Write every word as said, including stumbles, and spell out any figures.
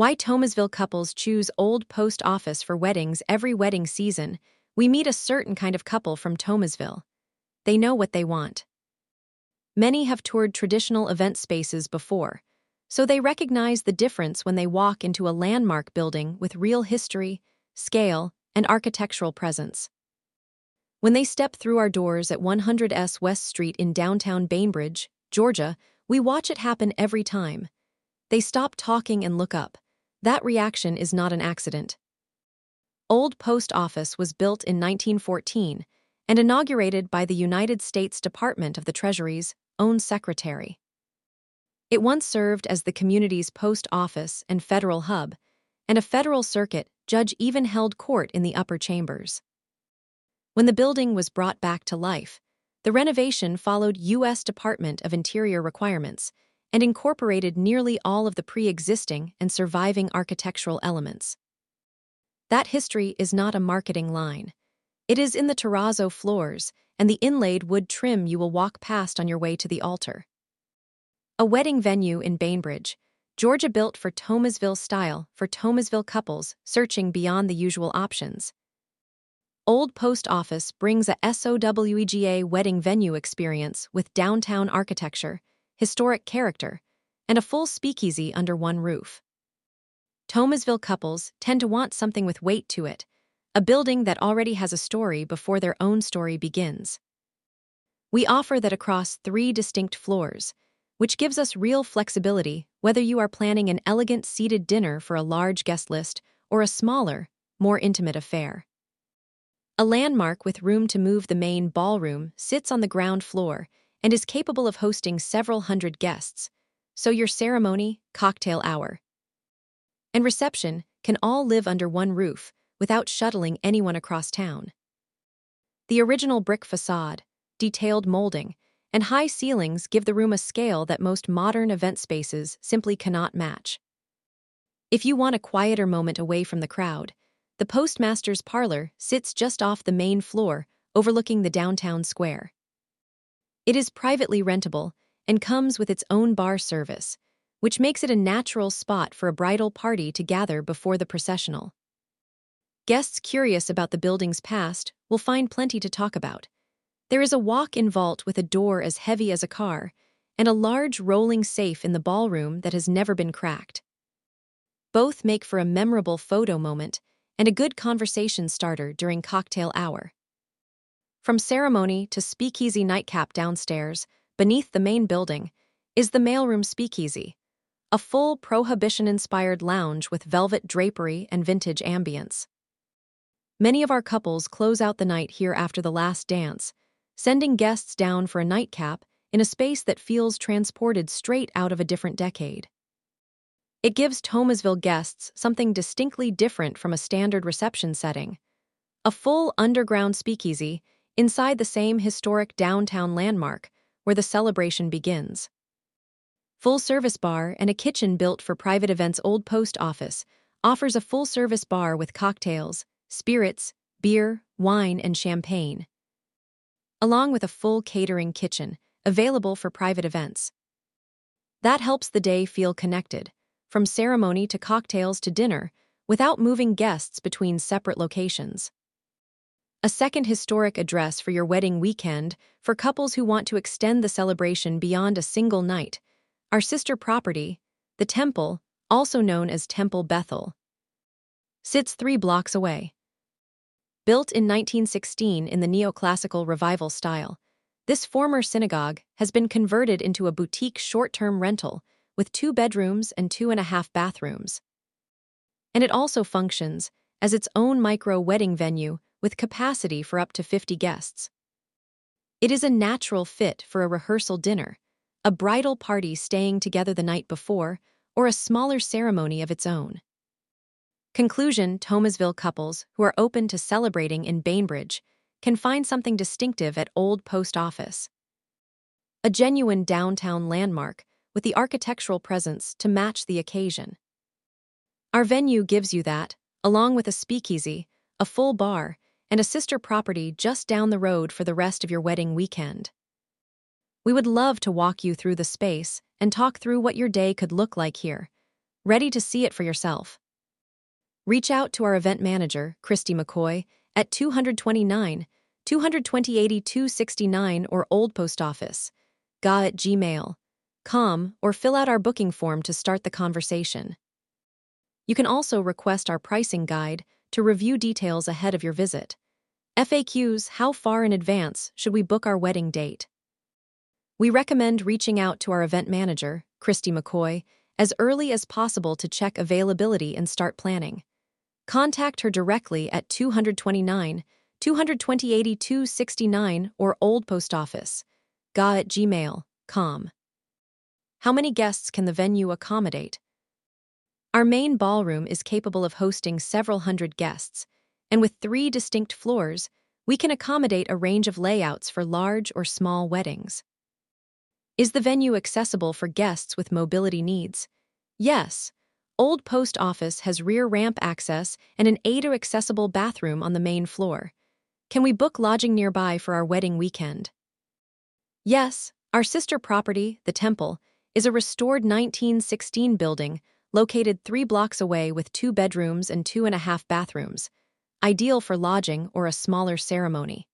Why Thomasville couples choose Old Post Office for weddings. Every wedding season, we meet a certain kind of couple from Thomasville. They know what they want. Many have toured traditional event spaces before, so they recognize the difference when they walk into a landmark building with real history, scale, and architectural presence. When they step through our doors at one hundred S West Street in downtown Bainbridge, Georgia, we watch it happen every time. They stop talking and look up. That reaction is not an accident. Old Post Office was built in nineteen fourteen and inaugurated by the United States Department of the Treasury's own secretary. It once served as the community's post office and federal hub, and a federal circuit judge even held court in the upper chambers. When the building was brought back to life, the renovation followed U S Department of Interior requirements and incorporated nearly all of the pre-existing and surviving architectural elements. That history is not a marketing line. It is in the terrazzo floors and the inlaid wood trim you will walk past on your way to the altar. A wedding venue in Bainbridge, Georgia, built for Thomasville style for Thomasville couples searching beyond the usual options. Old Post Office brings a SOWEGA wedding venue experience with downtown architecture, historic character, and a full speakeasy under one roof. Thomasville couples tend to want something with weight to it, a building that already has a story before their own story begins. We offer that across three distinct floors, which gives us real flexibility whether you are planning an elegant seated dinner for a large guest list or a smaller, more intimate affair. A landmark with room to move, the main ballroom sits on the ground floor and is capable of hosting several hundred guests, so your ceremony, cocktail hour, and reception can all live under one roof without shuttling anyone across town. The original brick facade, detailed molding, and high ceilings give the room a scale that most modern event spaces simply cannot match. If you want a quieter moment away from the crowd, the Postmaster's Parlor sits just off the main floor, overlooking the downtown square. It is privately rentable and comes with its own bar service, which makes it a natural spot for a bridal party to gather before the processional. Guests curious about the building's past will find plenty to talk about. There is a walk-in vault with a door as heavy as a car, and a large rolling safe in the ballroom that has never been cracked. Both make for a memorable photo moment and a good conversation starter during cocktail hour. From ceremony to speakeasy nightcap downstairs, beneath the main building, is the mailroom speakeasy, a full Prohibition-inspired lounge with velvet drapery and vintage ambience. Many of our couples close out the night here after the last dance, sending guests down for a nightcap in a space that feels transported straight out of a different decade. It gives Thomasville guests something distinctly different from a standard reception setting, a full underground speakeasy inside the same historic downtown landmark where the celebration begins. Full-service bar and a kitchen built for private events. Old Post Office offers a full-service bar with cocktails, spirits, beer, wine, and champagne, along with a full catering kitchen available for private events. That helps the day feel connected, from ceremony to cocktails to dinner, without moving guests between separate locations. A second historic address for your wedding weekend for couples who want to extend the celebration beyond a single night. Our sister property, the Temple, also known as Temple Bethel, sits three blocks away. Built in nineteen sixteen in the neoclassical revival style, this former synagogue has been converted into a boutique short-term rental with two bedrooms and two and a half bathrooms. And it also functions as its own micro-wedding venue with capacity for up to fifty guests. It is a natural fit for a rehearsal dinner, a bridal party staying together the night before, or a smaller ceremony of its own. Conclusion: Thomasville couples who are open to celebrating in Bainbridge can find something distinctive at Old Post Office. A genuine downtown landmark with the architectural presence to match the occasion. Our venue gives you that, along with a speakeasy, a full bar, and a sister property just down the road for the rest of your wedding weekend. We would love to walk you through the space and talk through what your day could look like here, ready to see it for yourself. Reach out to our event manager, Christy McCoy, at two twenty-nine, two twenty eighty-two sixty-nine or Old Post Office, ga at gmail dot com, or fill out our booking form to start the conversation. You can also request our pricing guide to review details ahead of your visit. F A Qs: How far in advance should we book our wedding date? We recommend reaching out to our event manager, Christy McCoy, as early as possible to check availability and start planning. Contact her directly at two twenty-nine, two twenty eighty-two sixty-nine or Old Post Office, ga at gmail dot com. How many guests can the venue accommodate? Our main ballroom is capable of hosting several hundred guests, and with three distinct floors, we can accommodate a range of layouts for large or small weddings. Is the venue accessible for guests with mobility needs? Yes. Old Post Office has rear ramp access and an A D A-accessible bathroom on the main floor. Can we book lodging nearby for our wedding weekend? Yes. Our sister property, the Temple, is a restored nineteen sixteen building located three blocks away with two bedrooms and two and a half bathrooms, ideal for lodging or a smaller ceremony.